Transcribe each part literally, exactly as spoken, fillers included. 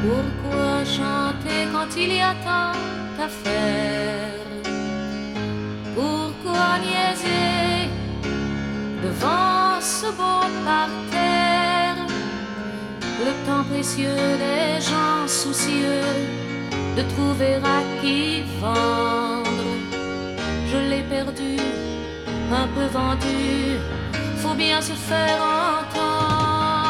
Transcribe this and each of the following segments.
Pourquoi chanter quand il y a tant à faire? Pourquoi niaiser devant ce beau parterre? Le temps précieux des gens soucieux de trouver à qui vendre. Je l'ai perdu, un peu vendu, faut bien se faire entendre.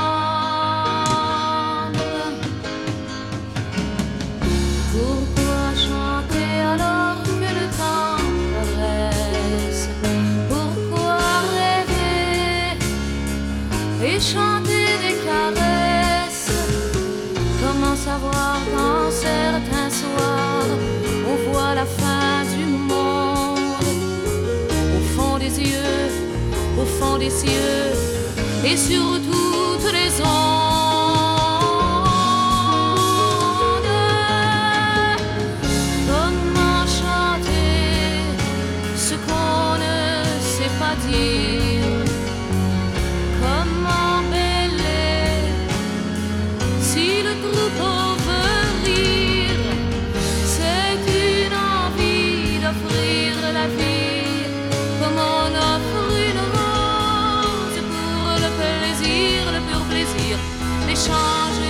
Pourquoi chanter alors que le temps caresse? Pourquoi rêver et chanter des caresses? Comment savoir quand certains soirs on voit la fin du monde? Au fond des yeux, au fond des cieux et sur toutes les ondes. Comment chanter ce qu'on ne sait pas dire? Comment bêler si le troupeau veut rire? C'est une envie d'offrir la vie comme on offre une rose pour le plaisir, le pur plaisir d'échanger